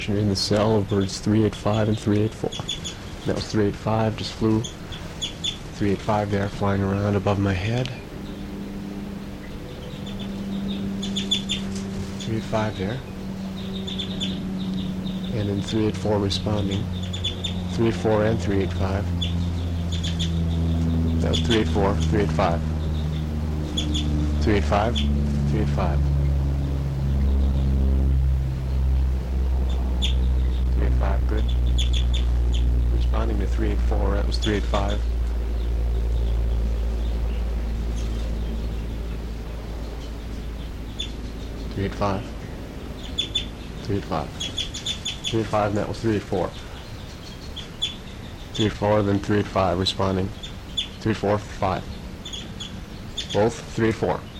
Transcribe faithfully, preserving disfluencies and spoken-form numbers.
In the cell of birds three eighty-five and three eighty-four. That was three eighty-five, just flew. three eighty-five there, flying around above my head. three eighty-five there. And then three eighty-four responding. three eighty-four and three eighty-five. That was three eighty-four, three eighty-five. three eighty-five, three eighty-five. three eighty-five, good. Responding to three eighty-four, that was three eighty-five. three eighty-five. three eighty-five. three eighty-five, and that was three eighty-four. three eighty-four, then three eighty-five, responding. three eighty-four, five. Both three eighty-four.